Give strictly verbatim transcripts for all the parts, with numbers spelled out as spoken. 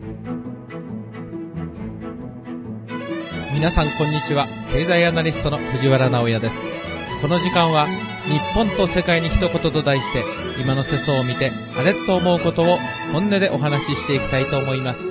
皆さんこんにちは。経済アナリストの藤原直也です。この時間は日本と世界に一言と題して、今の世相を見てあれと思うことを本音でお話ししていきたいと思います。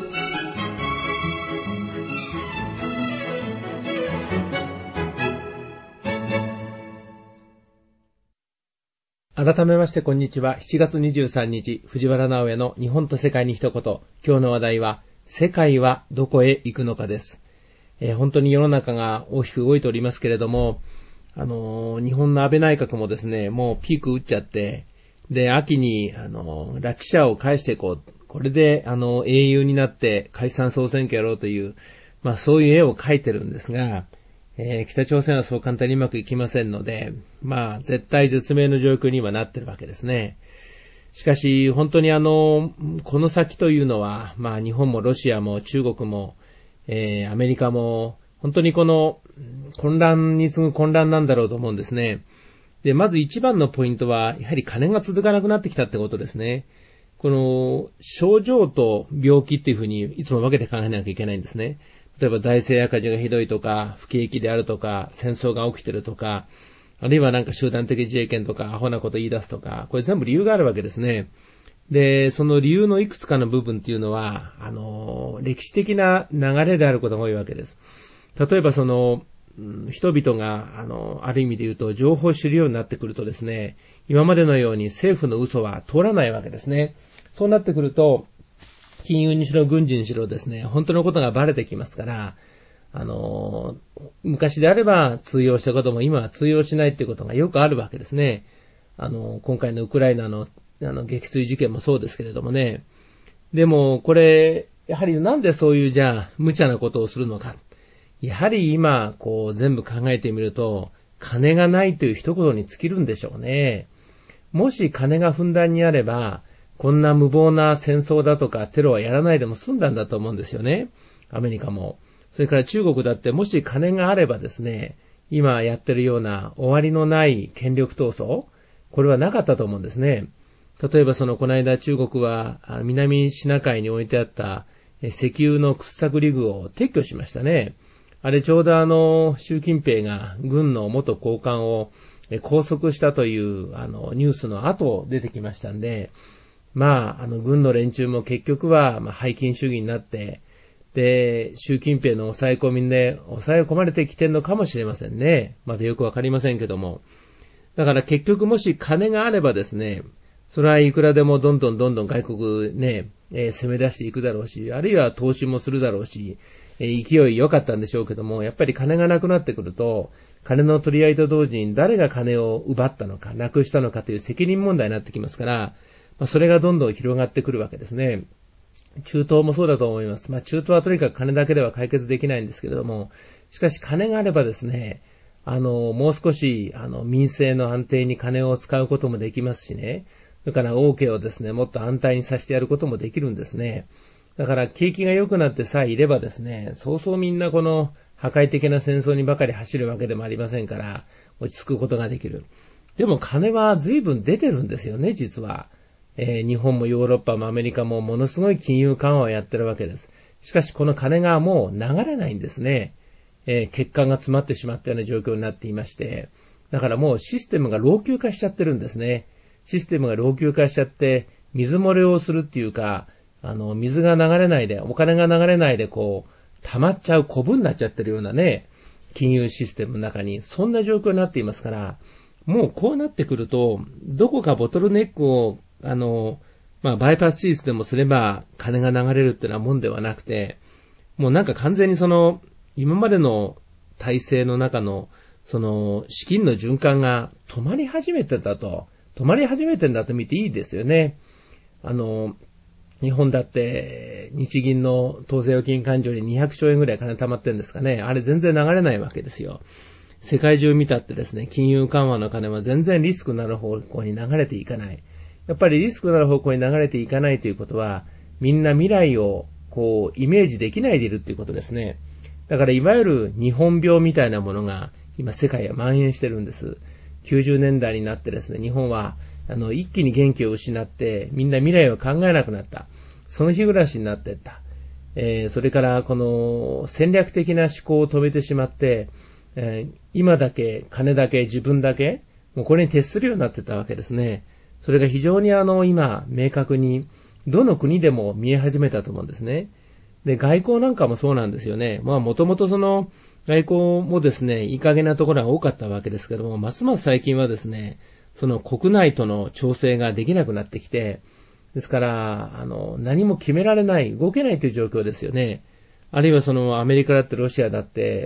改めましてこんにちは。しちがつにじゅうさんにち、藤原直也の日本と世界に一言。今日の話題は、世界はどこへ行くのかです。えー、本当に世の中が大きく動いておりますけれども、あのー、日本の安倍内閣もですね、もうピーク打っちゃって、で、秋に、あのー、拉致者を返していこう。これで、あのー、英雄になって解散総選挙やろうという、まあそういう絵を描いてるんですが、えー、北朝鮮はそう簡単にうまくいきませんので、まあ絶対絶命の状況にはなってるわけですね。しかし、本当にあの、この先というのは、まあ日本もロシアも中国も、えー、アメリカも、本当にこの混乱に次ぐ混乱なんだろうと思うんですね。で、まず一番のポイントは、やはり金が続かなくなってきたってことですね。この症状と病気っていうふうにいつも分けて考えなきゃいけないんですね。例えば財政赤字がひどいとか、不景気であるとか、戦争が起きてるとか、あるいはなんか集団的自衛権とか、アホなこと言い出すとか、これ全部理由があるわけですね。で、その理由のいくつかの部分っていうのは、あの、歴史的な流れであることが多いわけです。例えばその、人々が、あの、ある意味で言うと、情報を知るようになってくるとですね、今までのように政府の嘘は通らないわけですね。そうなってくると、金融にしろ軍事にしろですね、本当のことがバレてきますから、あの、昔であれば通用したことも今は通用しないっていうことがよくあるわけですね。あの、今回のウクライナのあの、撃墜事件もそうですけれどもね。でも、これ、やはりなんでそういうじゃあ、無茶なことをするのか。やはり今、こう、全部考えてみると、金がないという一言に尽きるんでしょうね。もし金がふんだんにあれば、こんな無謀な戦争だとかテロはやらないでも済んだんだと思うんですよね。アメリカも。それから中国だってもし金があればですね、今やってるような終わりのない権力闘争、これはなかったと思うんですね。例えばそのこの間中国は南シナ海に置いてあった石油の掘削リグを撤去しましたね。あれちょうどあの習近平が軍の元高官を拘束したというあのニュースの後出てきましたんで、まああの軍の連中も結局はまあ背金主義になって、で習近平の抑え込みで抑え込まれてきてるのかもしれませんね。まだよくわかりませんけども、だから結局もし金があればですね、それはいくらでもどんどんどんどん外国ね、えー、攻め出していくだろうし、あるいは投資もするだろうし、えー、勢い良かったんでしょうけども、やっぱり金がなくなってくると、金の取り合いと同時に誰が金を奪ったのか、なくしたのかという責任問題になってきますから、まあ、それがどんどん広がってくるわけですね。中東もそうだと思います。まあ中東はとにかく金だけでは解決できないんですけれども、しかし金があればですね、あの、もう少し、あの、民生の安定に金を使うこともできますしね、だから王家をですね、もっと安泰にさせてやることもできるんですね。だから景気が良くなってさえいればですね、そうそうみんなこの破壊的な戦争にばかり走るわけでもありませんから、落ち着くことができる。でも金は随分出てるんですよね、実は。えー、日本もヨーロッパもアメリカもものすごい金融緩和をやってるわけです。しかしこの金がもう流れないんですね。えー、血管が詰まってしまったような状況になっていまして、だからもうシステムが老朽化しちゃってるんですね。システムが老朽化しちゃって、水漏れをするっていうか、あの、水が流れないで、お金が流れないで、こう、溜まっちゃう、コブになっちゃってるようなね、金融システムの中に、そんな状況になっていますから、もうこうなってくると、どこかボトルネックを、あの、まあ、バイパス手術でもすれば、金が流れるっていうのはもんではなくて、もうなんか完全にその、今までの体制の中の、その、資金の循環が止まり始めてたと、止まり始めてんだと見ていいですよね。あの、日本だって日銀の当座預金勘定ににひゃくちょうえんぐらい金貯まってるんですかね。あれ全然流れないわけですよ。世界中見たってですね、金融緩和の金は全然リスクのある方向に流れていかない。やっぱりリスクのある方向に流れていかないということは、みんな未来をこうイメージできないでいるっていうことですね。だからいわゆる日本病みたいなものが今世界は蔓延してるんです。きゅうじゅうねんだいになってですね、日本はあの一気に元気を失ってみんな未来を考えなくなった。その日暮らしになっていった。 えー、それからこの戦略的な思考を止めてしまって、えー、今だけ、金だけ、自分だけ、もうこれに徹するようになってたわけですね。それが非常にあの、今、明確に、どの国でも見え始めたと思うんですね。で、外交なんかもそうなんですよね。まあ、もともとその、外交もですね、いい加減なところが多かったわけですけども、ますます最近はですね、その国内との調整ができなくなってきて、ですから、あの、何も決められない、動けないという状況ですよね。あるいはそのアメリカだってロシアだって、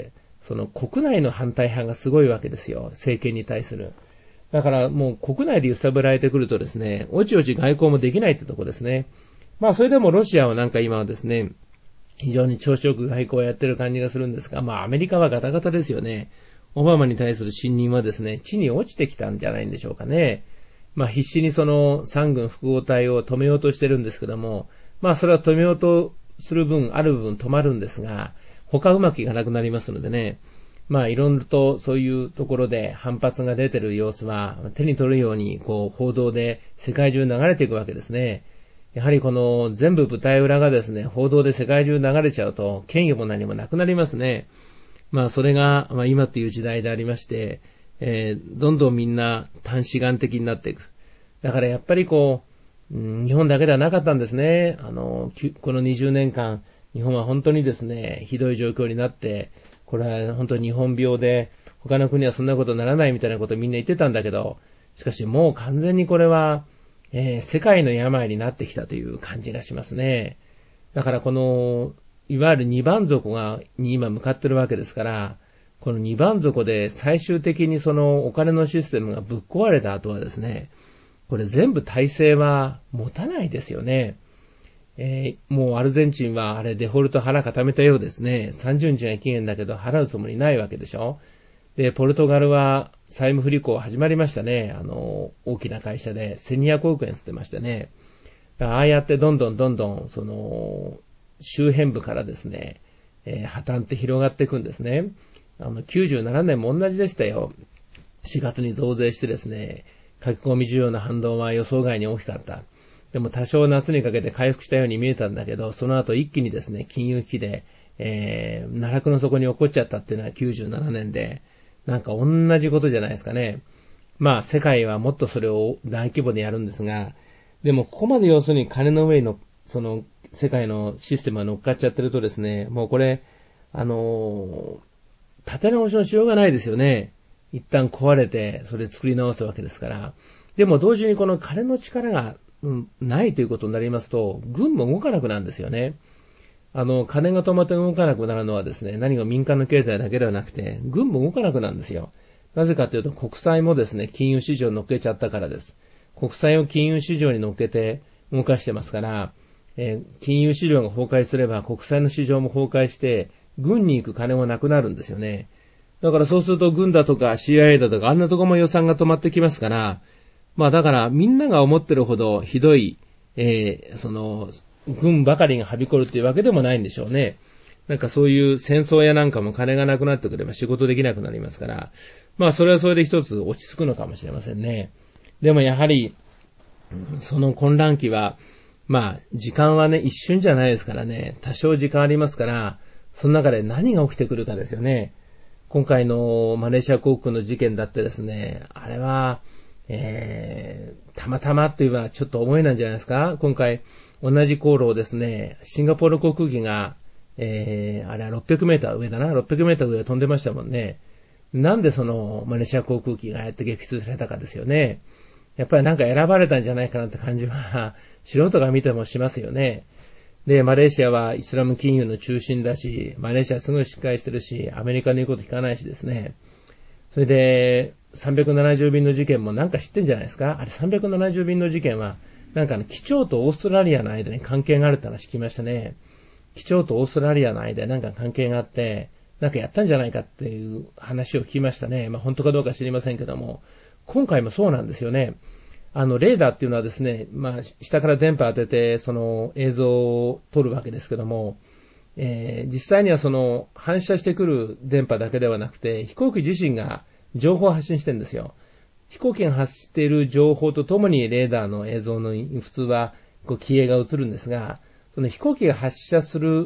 その国内の反対派がすごいわけですよ。政権に対する。だからもう国内で揺さぶられてくるとですね、おちおち外交もできないってとこですね。まあそれでもロシアはなんか今はですね、非常に調子よく外交をやってる感じがするんですが、まあアメリカはガタガタですよね。オバマに対する信任はですね、地に落ちてきたんじゃないんでしょうかね。まあ必死にその三軍複合体を止めようとしてるんですけども、まあそれは止めようとする分、ある部分止まるんですが、他うまくいかなくなりますのでね、まあいろいろとそういうところで反発が出てる様子は手に取るようにこう報道で世界中流れていくわけですね。やはりこの全部舞台裏がですね、報道で世界中流れちゃうと権威も何もなくなりますね。まあそれが、まあ、今という時代でありまして、えー、どんどんみんな短視眼的になっていく。だからやっぱりこう、うん、日本だけではなかったんですね。あの、このにじゅうねんかん、日本は本当にですね、ひどい状況になって、これは本当に日本病で、他の国はそんなことにならないみたいなことをみんな言ってたんだけど、しかしもう完全にこれは、えー、世界の病になってきたという感じがしますね。だからこの、いわゆる二番底が、に今向かってるわけですから、この二番底で最終的にそのお金のシステムがぶっ壊れた後はですね、これ全部体制は持たないですよね。えー、もうアルゼンチンはあれデフォルト腹固めたようですね。さんじゅうにちが期限だけど払うつもりないわけでしょ。で、ポルトガルは債務不履行始まりましたね。あの、大きな会社でせんにひゃくおくえんつってましたね。ああやってどんどんどんどん、その、周辺部からですね、えー、破綻って広がっていくんですね。あの、きゅうじゅうななねんも同じでしたよ。しがつに増税してですね、書き込み需要の反動は予想外に大きかった。でも多少夏にかけて回復したように見えたんだけど、その後一気にですね、金融危機で、えー、奈落の底に落っこっちゃったっていうのはきゅうじゅうななねんで、なんか同じことじゃないですかね。まあ世界はもっとそれを大規模でやるんですが、でもここまで要するに金の上の、その世界のシステムが乗っかっちゃってるとですね、もうこれ、あのー、立て直しのしようがないですよね。一旦壊れて、それ作り直すわけですから。でも同時にこの金の力が、うん、ないということになりますと、軍も動かなくなるんですよね。あの、金が止まって動かなくなるのはですね、何が民間の経済だけではなくて、軍も動かなくなるんですよ。なぜかというと、国債もですね、金融市場に乗っけちゃったからです。国債を金融市場に乗っけて動かしてますから、えー、金融市場が崩壊すれば、国債の市場も崩壊して、軍に行く金もなくなるんですよね。だからそうすると軍だとか シーアイエー だとかあんなとこも予算が止まってきますから、まあだからみんなが思ってるほどひどい、えー、その、軍ばかりがはびこるっていうわけでもないんでしょうね。なんかそういう戦争やなんかも金がなくなってくれば仕事できなくなりますから、まあそれはそれで一つ落ち着くのかもしれませんね。でもやはり、その混乱期は、まあ時間はね、一瞬じゃないですからね、多少時間ありますから、その中で何が起きてくるかですよね。今回のマレーシア航空の事件だってですね、あれは、えー、たまたまというのはちょっと思えないんじゃないですか。今回、同じ航路をですね、シンガポール航空機が、えー、あれはろっぴゃくメーター上だな、ろっぴゃくメーター上飛んでましたもんね。なんでそのマレーシア航空機がやって撃墜されたかですよね。やっぱりなんか選ばれたんじゃないかなって感じは、素人が見てもしますよね。で、マレーシアはイスラム金融の中心だし、マレーシアすごいしっかりしてるし、アメリカの言うこと聞かないしですね。それで、さんびゃくななじゅうびんの事件もなんか知ってんじゃないですか。あれさんびゃくななじゅうびんの事件は、なんか機長とオーストラリアの間に関係があるって話聞きましたね。機長とオーストラリアの間になんか関係があって、なんかやったんじゃないかっていう話を聞きましたね。まあ本当かどうか知りませんけども、今回もそうなんですよね。あの、レーダーっていうのはですね、まあ、下から電波当てて、その映像を撮るわけですけども、えー、実際にはその反射してくる電波だけではなくて、飛行機自身が情報を発信してるんですよ。飛行機が発している情報とともにレーダーの映像の普通はこう機影が映るんですが、その飛行機が発射する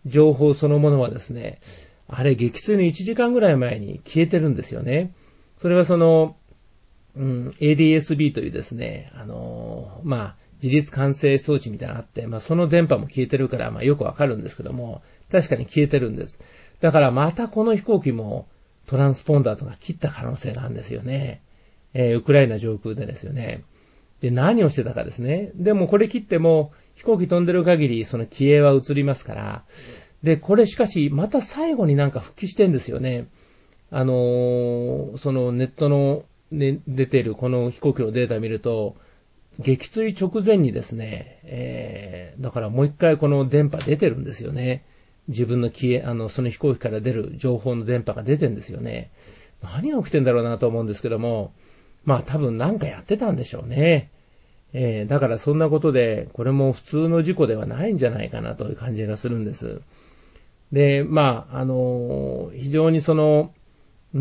情報そのものはですね、あれ撃墜のいちじかんぐらい前に消えてるんですよね。それはその、うん、エーディーエスビー というですね、あのー、まあ、自律管制装置みたいなのがあって、まあ、その電波も消えてるから、まあ、よくわかるんですけども、確かに消えてるんです。だからまたこの飛行機もトランスポンダーとか切った可能性があるんですよね。えー、ウクライナ上空でですよね。で、何をしてたかですね。でもこれ切っても飛行機飛んでる限りその機影は映りますから。で、これしかしまた最後になんか復帰してんですよね。あのー、そのネットの、ね、出ているこの飛行機のデータを見ると、撃墜直前にですね、えー、だからもう一回この電波出てるんですよね。自分の消え、あの、その飛行機から出る情報の電波が出てるんですよね。何が起きてんだろうなと思うんですけども、まあ多分なんかやってたんでしょうね。えー、だからそんなことで、これも普通の事故ではないんじゃないかなという感じがするんです。で、まあ、あのー、非常にその、うん、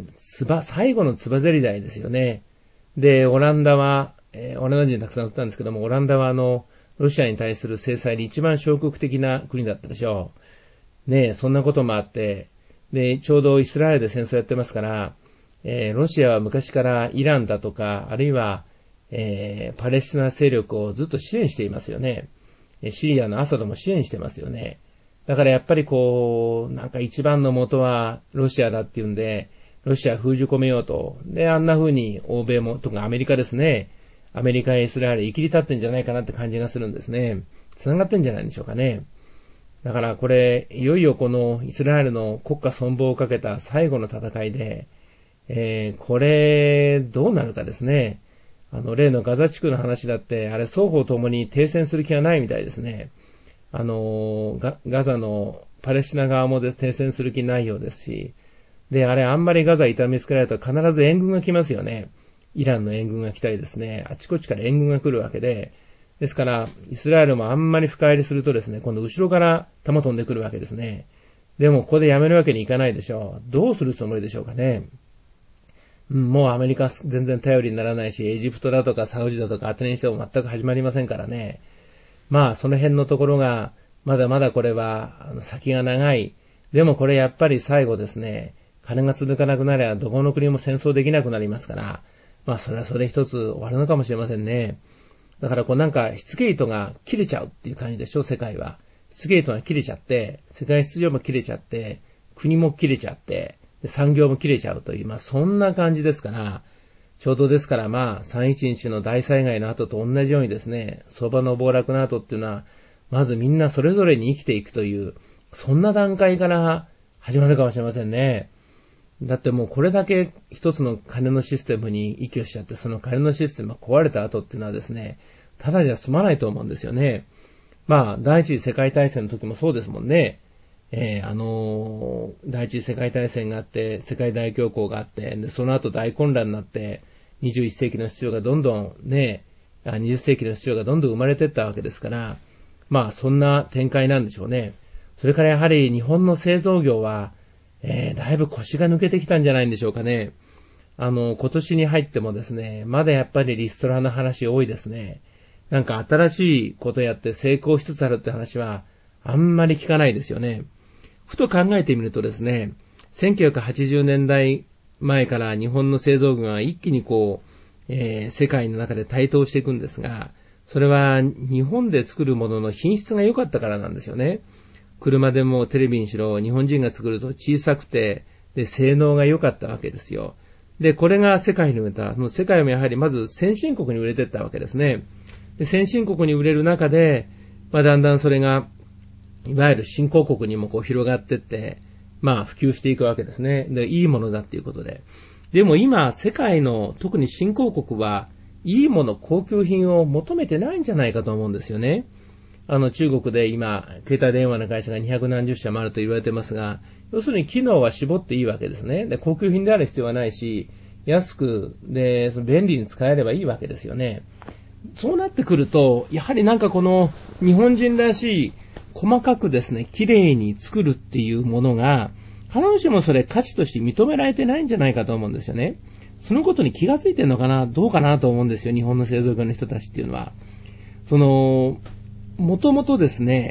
つば、最後のつばぜり台ですよね。で、オランダは、えー、オランダ人たくさん売ったんですけども、オランダはあの、ロシアに対する制裁で一番消極的な国だったでしょう。ねえ、そんなこともあって、で、ちょうどイスラエルで戦争やってますから、えー、ロシアは昔からイランだとか、あるいは、えー、パレスチナ勢力をずっと支援していますよね。シリアのアサドも支援してますよね。だからやっぱりこう、なんか一番の元はロシアだっていうんで、ロシア封じ込めようと。で、あんな風に欧米も、特にアメリカですね。アメリカやイスラエル生きり立ってんじゃないかなって感じがするんですね。繋がってんじゃないんでしょうかね。だからこれ、いよいよこのイスラエルの国家存亡をかけた最後の戦いで、えー、これ、どうなるかですね。あの、例のガザ地区の話だって、あれ双方ともに停戦する気はないみたいですね。あの、ガ、ガザのパレスチナ側もで停戦する気ないようですし、で、あれあんまりガザ痛みつけられたら必ず援軍が来ますよね。イランの援軍が来たりですね、あちこちから援軍が来るわけで、ですから、イスラエルもあんまり深入りするとですね、今度後ろから弾飛んでくるわけですね。でも、ここでやめるわけにいかないでしょう。どうするつもりでしょうかね。うん、もうアメリカ全然頼りにならないし、エジプトだとかサウジだとか当てにしても全く始まりませんからね。まあ、その辺のところが、まだまだこれは、あの先が長い。でもこれやっぱり最後ですね、金が続かなくなればどこの国も戦争できなくなりますから、まあそれはそれ一つ終わるのかもしれませんね。だからこうなんか、しつけ糸が切れちゃうっていう感じでしょ、世界は。しつけ糸が切れちゃって、世界秩序も切れちゃって、国も切れちゃって、産業も切れちゃうという、まあそんな感じですから、ちょうどですからまあさんいちいちの大災害の後と同じようにですね、相場の暴落の後っていうのは、まずみんなそれぞれに生きていくという、そんな段階から始まるかもしれませんね。だってもうこれだけ一つの金のシステムに依拠しちゃって、その金のシステムが壊れた後っていうのはですね、ただじゃ済まないと思うんですよね。まあ、第一次世界大戦の時もそうですもんね。えー、あのー、第一次世界大戦があって、世界大恐慌があって、でその後大混乱になって、にじゅういっ世紀の秩序がどんどんね、にじゅっ世紀の秩序がどんどん生まれていったわけですから、まあ、そんな展開なんでしょうね。それからやはり日本の製造業は、えー、だいぶ腰が抜けてきたんじゃないんでしょうかね。あの、今年に入ってもですね、まだやっぱりリストラの話多いですね。なんか新しいことやって成功しつつあるって話はあんまり聞かないですよね。ふと考えてみるとですね、せんきゅうひゃくはちじゅうねんだい前から日本の製造業は一気にこう、えー、世界の中で台頭していくんですが、それは日本で作るものの品質が良かったからなんですよね。車でもテレビにしろ日本人が作ると小さくて、で、性能が良かったわけですよ。で、これが世界に売れた。その世界もやはりまず先進国に売れていったわけですね。で、先進国に売れる中で、まあだんだんそれが、いわゆる新興国にもこう広がっていって、まあ普及していくわけですね。で、いいものだっていうことで。でも今、世界の特に新興国は、いいもの、高級品を求めてないんじゃないかと思うんですよね。あの中国で今、携帯電話の会社がにひゃくなんじゅっしゃもあると言われてますが、要するに機能は絞っていいわけですね。で、高級品である必要はないし、安く、で、その便利に使えればいいわけですよね。そうなってくると、やはりなんかこの日本人らしい、細かくですね、綺麗に作るっていうものが、必ずしもそれ価値として認められてないんじゃないかと思うんですよね。そのことに気がついてるのかな、どうかなと思うんですよ、日本の製造業の人たちっていうのは。その、もともとですね、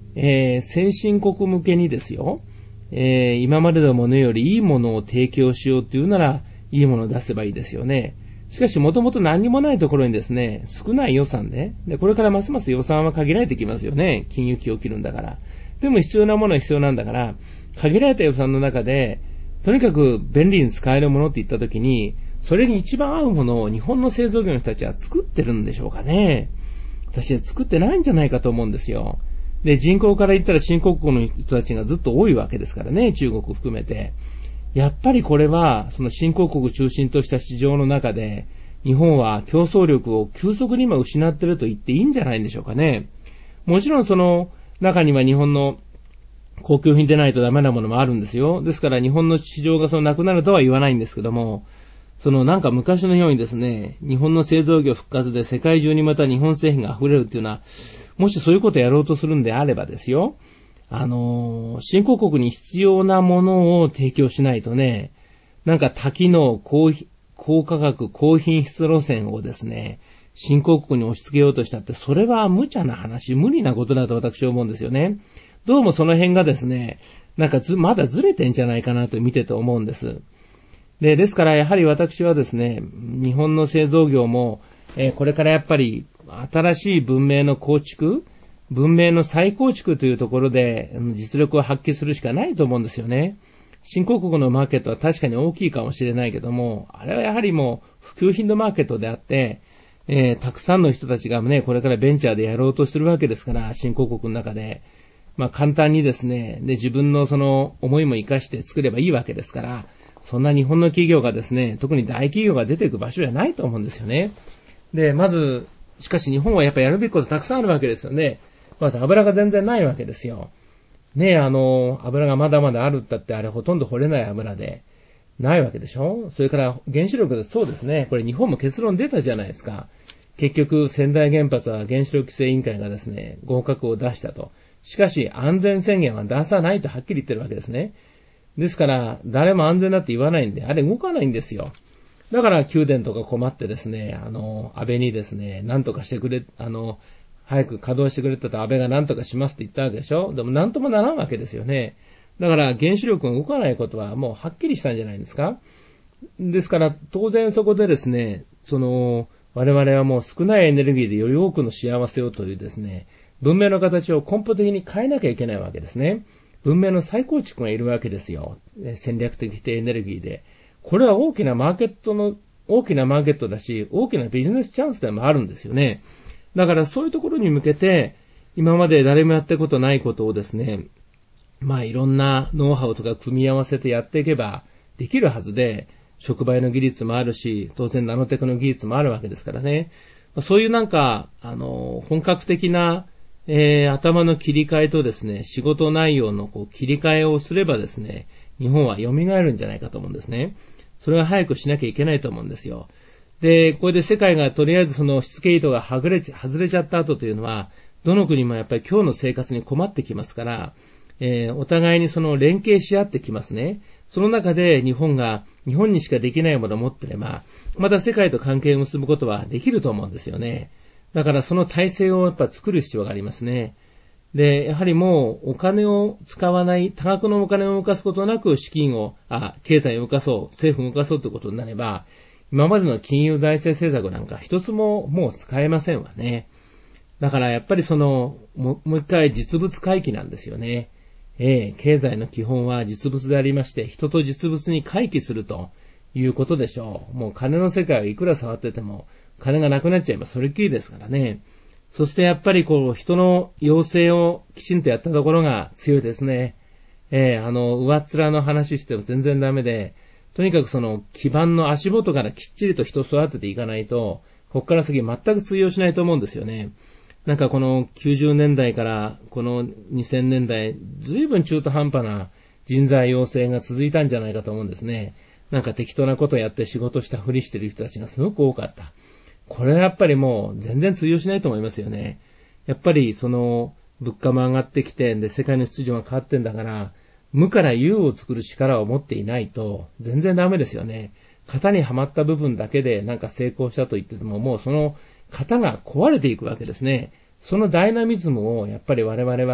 えー、先進国向けにですよ、えー、今までのものよりいいものを提供しようっていうなら、いいものを出せばいいですよね。しかし、もともと何もないところにですね、少ない予算で、で、これからますます予算は限られてきますよね。金融危機起きるんだから。でも必要なものは必要なんだから、限られた予算の中で、とにかく便利に使えるものって言ったときに、それに一番合うものを日本の製造業の人たちは作ってるんでしょうかね。私は作ってないんじゃないかと思うんですよ。で、人口から言ったら新興国の人たちがずっと多いわけですからね、中国含めて。やっぱりこれは、その新興国中心とした市場の中で、日本は競争力を急速に今失っていると言っていいんじゃないんでしょうかね。もちろんその中には日本の高級品でないとダメなものもあるんですよ。ですから日本の市場がそのなくなるとは言わないんですけども、そのなんか昔のようにですね、日本の製造業復活で世界中にまた日本製品が溢れるっていうのは、もしそういうことをやろうとするんであればですよ、あの、新興国に必要なものを提供しないとね、なんか多機能、高、高価格、高品質路線をですね、新興国に押し付けようとしたって、それは無茶な話、無理なことだと私は思うんですよね。どうもその辺がですね、なんかず、まだずれてんじゃないかなと見てて思うんです。で、ですからやはり私はですね、日本の製造業も、えー、これからやっぱり新しい文明の構築、文明の再構築というところで実力を発揮するしかないと思うんですよね。新興国のマーケットは確かに大きいかもしれないけども、あれはやはりもう普及品のマーケットであって、えー、たくさんの人たちがね、これからベンチャーでやろうとするわけですから、新興国の中で。まあ簡単にですね、で自分のその思いも活かして作ればいいわけですから、そんな日本の企業がですね、特に大企業が出ていく場所じゃないと思うんですよね。で、まず、しかし日本はやっぱりやるべきことたくさんあるわけですよね。まず油が全然ないわけですよ。ねえ、あの、油がまだまだあるったってあれほとんど掘れない油で、ないわけでしょ。それから原子力でそうですね、これ日本も結論出たじゃないですか。結局、仙台原発は原子力規制委員会がですね、合格を出したと。しかし、安全宣言は出さないとはっきり言ってるわけですね。ですから、誰も安全だって言わないんで、あれ動かないんですよ。だから、宮殿とか困ってですね、あの、安倍にですね、なんとかしてくれ、あの、早く稼働してくれたと安倍がなんとかしますって言ったわけでしょ。でもなんともならんわけですよね。だから原子力が動かないことはもうはっきりしたんじゃないですか。ですから当然そこでですね、その我々はもう少ないエネルギーでより多くの幸せをというですね、文明の形を根本的に変えなきゃいけないわけですね。文明の再構築がいるわけですよ。戦略的エネルギーで。これは大きなマーケットの、大きなマーケットだし、大きなビジネスチャンスでもあるんですよね。だからそういうところに向けて、今まで誰もやったことないことをですね、まあいろんなノウハウとか組み合わせてやっていけばできるはずで、触媒の技術もあるし、当然ナノテクの技術もあるわけですからね。そういうなんか、あの、本格的な、えー、頭の切り替えとですね、仕事内容のこう切り替えをすればですね、日本は蘇るんじゃないかと思うんですね。それは早くしなきゃいけないと思うんですよ。で、これで世界がとりあえずそのしつけ糸が外れち、外れちゃった後というのは、どの国もやっぱり今日の生活に困ってきますから、えー、お互いにその連携し合ってきますね。その中で日本が、日本にしかできないものを持ってれば、また世界と関係を結ぶことはできると思うんですよね。だからその体制をやっぱ作る必要がありますね。で、やはりもうお金を使わない、多額のお金を動かすことなく資金を、あ、経済を動かそう、政府を動かそうということになれば、今までの金融財政政策なんか一つももう使えませんわね。だからやっぱりその、も, もう一回実物回帰なんですよね。ええ、経済の基本は実物でありまして、人と実物に回帰するということでしょう。もう金の世界はいくら触ってても、金がなくなっちゃえばそれっきりですからね。そしてやっぱりこう、人の要請をきちんとやったところが強いですね。ええ、あの、上っ面の話しても全然ダメで、とにかくその基盤の足元からきっちりと人を育てていかないと、ここから先全く通用しないと思うんですよね。なんかこのきゅうじゅうねんだいからこのにせんねんだい、ずいぶん中途半端な人材養成が続いたんじゃないかと思うんですね。なんか適当なことをやって仕事したふりしてる人たちがすごく多かった。これはやっぱりもう全然通用しないと思いますよね。やっぱりその物価も上がってきて、で世界の秩序が変わってんだから、無から有を作る力を持っていないと全然ダメですよね。型にはまった部分だけでなんか成功したと言ってても、もうその型が壊れていくわけですね。そのダイナミズムをやっぱり我々は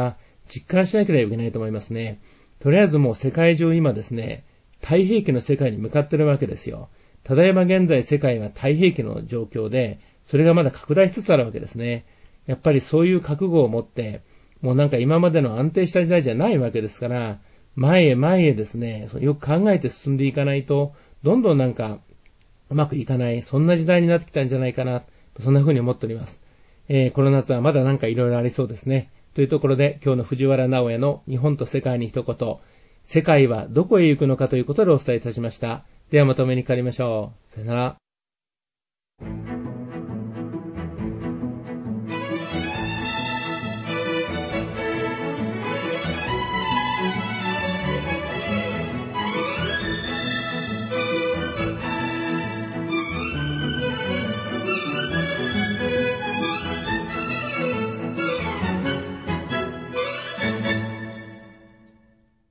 実感しなければいけないと思いますね。とりあえずもう世界中今ですね、太平記の世界に向かってるわけですよ。ただいま現在世界は太平記の状況で、それがまだ拡大しつつあるわけですね。やっぱりそういう覚悟を持って、もうなんか今までの安定した時代じゃないわけですから、前へ前へですね、よく考えて進んでいかないと、どんどんなんかうまくいかない、そんな時代になってきたんじゃないかな、そんな風に思っております。えー、この夏はまだなんかいろいろありそうですね。というところで今日の藤原直哉の日本と世界に一言、世界はどこへ行くのかということでお伝えいたしました。ではまとめに変わりましょう。さよなら。